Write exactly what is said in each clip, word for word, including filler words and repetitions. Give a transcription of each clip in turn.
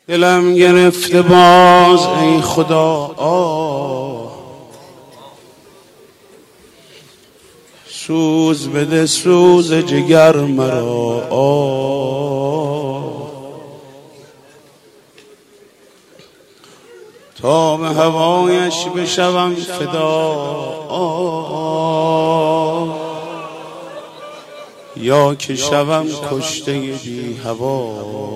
دلم گرفته باز ای خدا آه، سوز بده سوز جگر مرا آه، تا به هوایش بشوم فدا آه، یا که شوم کشته بی هوا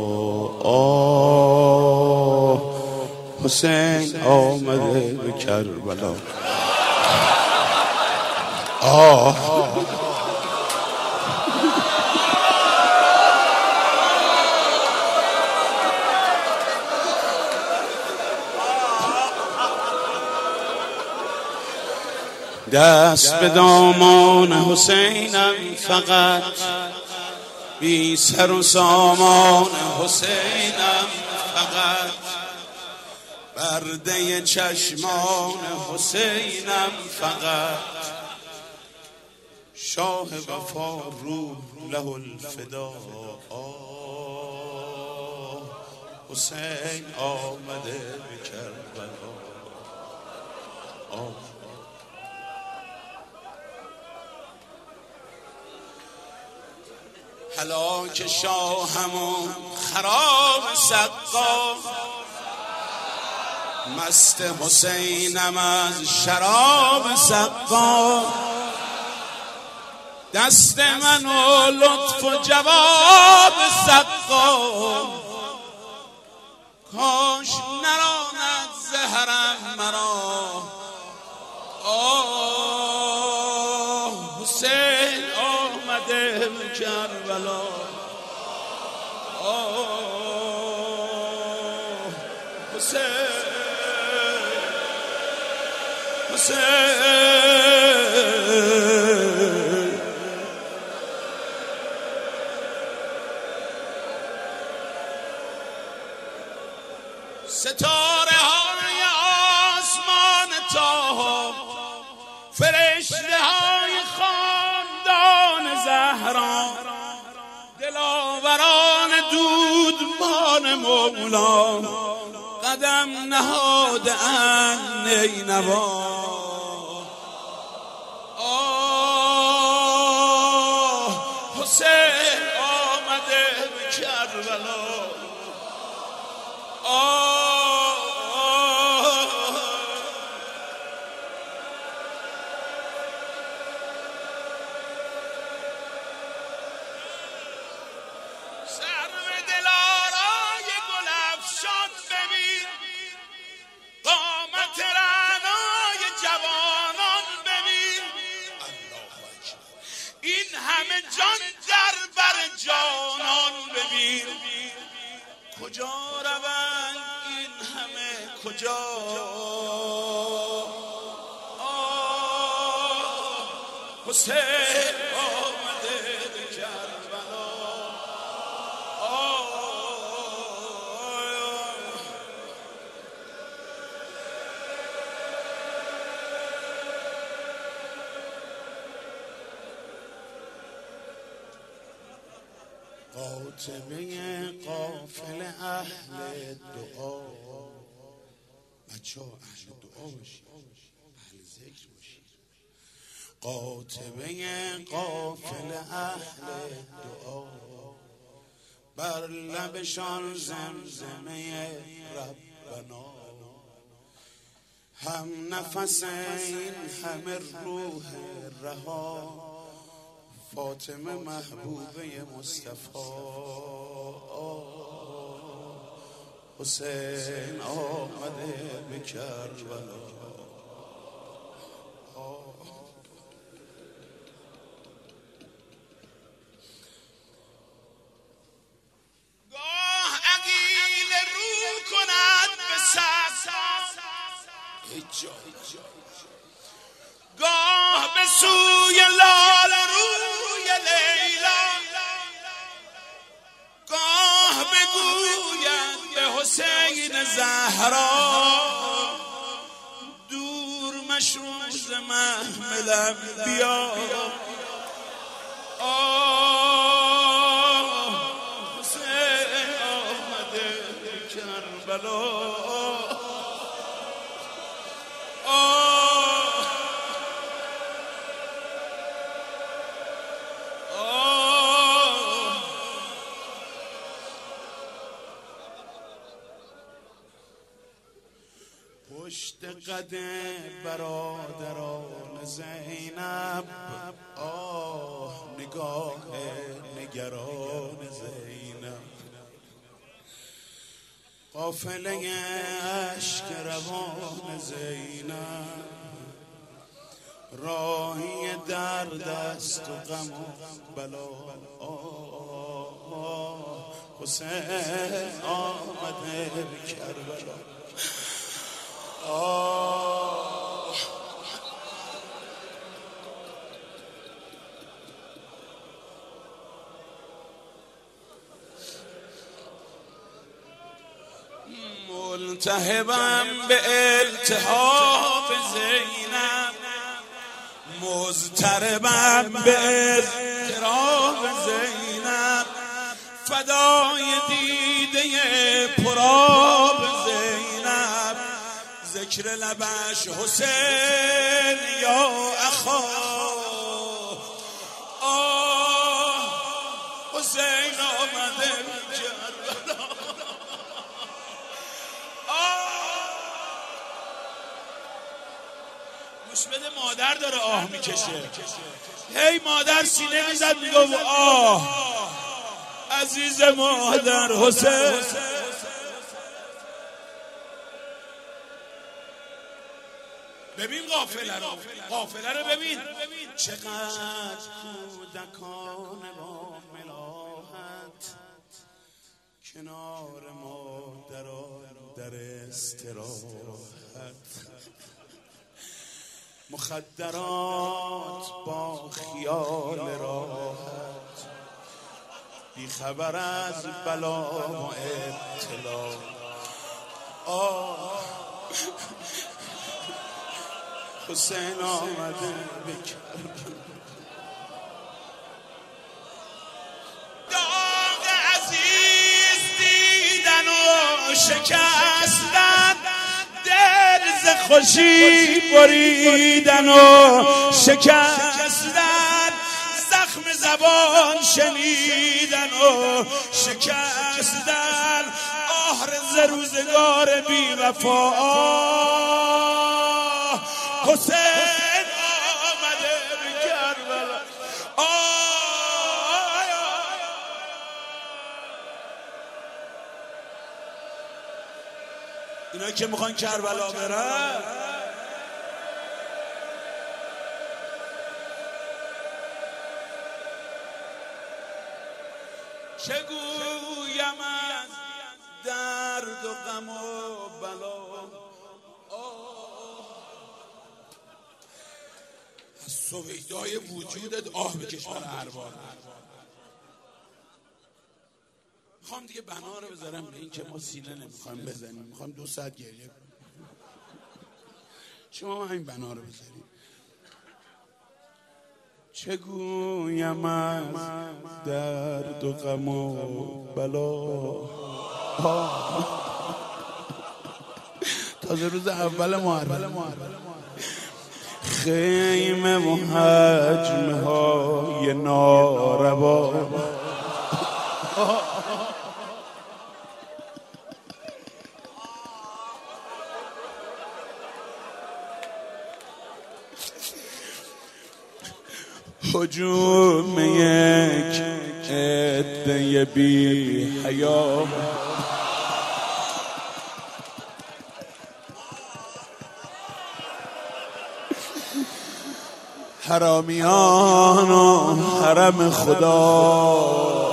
آه، حسین آمده به کربلا آه. دست به دامان حسینم فقط، بی سر و سامان حسینم فقط، برده چشمان حسینم فقط، شاه وفا روح له الفدا آه، حسین آمده به کربلا آه. هلاک شاهمون خراب سقا، مست حسینم از شراب سقا، دست من و لطف و جواب سقا، کاش نراند زهرم مرا آه، حسین آمده به کربلا آه، حسین حسین ستاره های آسمان تا فرشته های خاندان زهرا، دلاوران دودمان مولا، قدم نهاده اند نینوا آه، حسین آمده به کربلا آه. سرو دلارای گل افشان ببین، قامت رعنای جوانان ببین، این همه جان در بر جانان ببین، کجا روند این همه کجا آه، حسین آمده به کربلا آه. قاطبه قافل اهل دعا، بچه ها اهل دعا باشید، اهل ذکر باشید. قاطبه قافل اهل دعا، بر لبشان زمزمه ربنا، هم نفس این همه روح رها، فاطمه محبوبه مصطفی حسین آمده به کربلا گاه عقیل رو کند به سقف، گاه به سوی لال روی لیلا، گاه بگوید به حسین زهرا، دور مشروز محملم بیا آه، حسین آمده کربلا. پشت قدم برادران زینب، آه نگاه نگران زینب، قافله اشک روان زینب، راهی درد است و غم و بلا. آه حسین آمده به کربلا. آه ملتهبم به التهاب زینب، مضطربم به اضطراب زینب، فدای دیده پرآب زینب، ذکر لبش حسین یا اخا. آه حسین آمده کربلا. گوش بده، مادر داره آه میکشه. هی مادر سینه میزد میگو آه عزیز مادر حسین. ببین قافله رو، قافله رو ببین چقدر کودکان با ملاحت کنار مادران در استراحت، مخدرات با خیال راحت، بی خبر از بلا و ابتلا. آه حسین آمده به کربلا. داغ عزیز دیدن و شکستن، دل ز خوشی بریدن و شکستن، زخم زبان شنیدن و شکستن، آه ز روزگار بی وفا. حسین آمده به کربلا. اینا که میخوان کربلا برن، چه گویم از درد و غم و بلا. از سویدای وجودت آه بکش برای ارباب. میخوام دیگه بنا رو بذارم به این که ما سینه نمیخوایم بزنیم، میخوام دو ساعت گریه کنیم. شما همین بنا رو بذاریم. چه گویم از درد و غم و بلا. تازه روز اول محرم، خیمه و حجمه های ناروا، هجوم یک عده بی حیا، حرامیان و حرم خدا.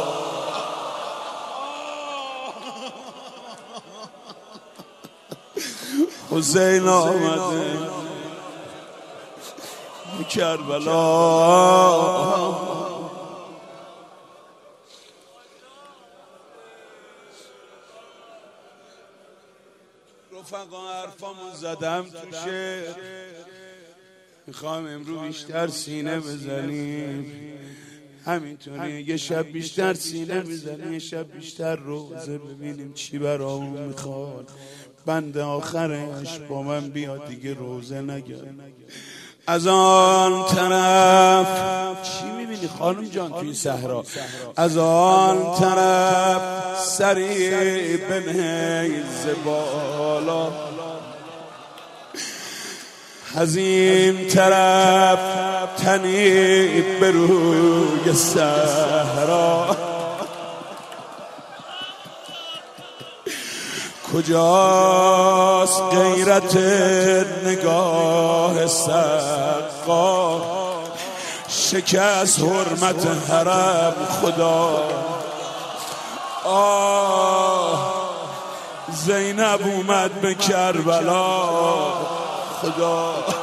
حسین آمده کربلا. رفقا حرفامو زدم تو شعر، میخوام امرو بیشتر سینه بزنیم. همینطوری یه شب بیشتر سینه میزنه، یه شب بیشتر روزه، ببینیم چی برامون میخواد. بند آخرش با من بیاد دیگه روزه نگه. از آن طرف چی میبینی خانم جان توی صحرا؟ از آن طرف سری بنیز بالا، از این طرف تنی به روی صحرا. کجاست غیرت نگاه سقا؟ شکست حرمت حرم خدا. آه زینب اومد به کربلا خدا.